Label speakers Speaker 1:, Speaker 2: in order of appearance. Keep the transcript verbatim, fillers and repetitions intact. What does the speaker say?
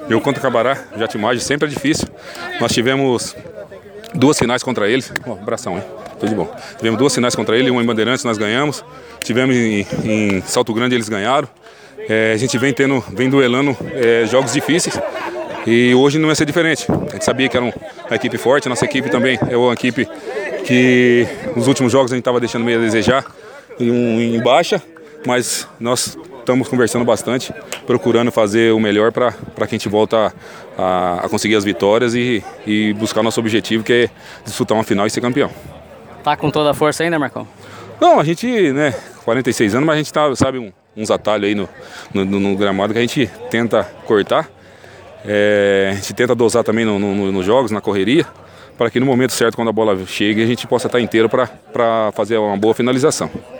Speaker 1: Jogo contra o Cabará, Jatimagem, sempre é difícil. Nós tivemos duas finais contra eles. Ó, oh, abração, hein? Tudo de bom. Tivemos duas finais contra ele, uma em Bandeirantes nós ganhamos. Tivemos em, em Salto Grande, eles ganharam. É, a gente vem tendo, vem duelando é, jogos difíceis. E hoje não ia ser diferente. A gente sabia que era um, uma equipe forte, a nossa equipe também é uma equipe que nos últimos jogos a gente estava deixando meio a desejar em, um, em baixa, mas nós estamos conversando bastante, procurando fazer o melhor para que a gente volta a, a conseguir as vitórias e, e buscar o nosso objetivo, que é disputar uma final e ser campeão.
Speaker 2: Tá com toda a força ainda, Marcão?
Speaker 1: Não, a gente, né, quarenta e seis anos, mas a gente tá, sabe, um, uns atalhos aí no, no, no gramado que a gente tenta cortar. É, a gente tenta dosar também no, no, nos jogos, na correria, para que no momento certo, quando a bola chegue, a gente possa estar inteiro para fazer uma boa finalização.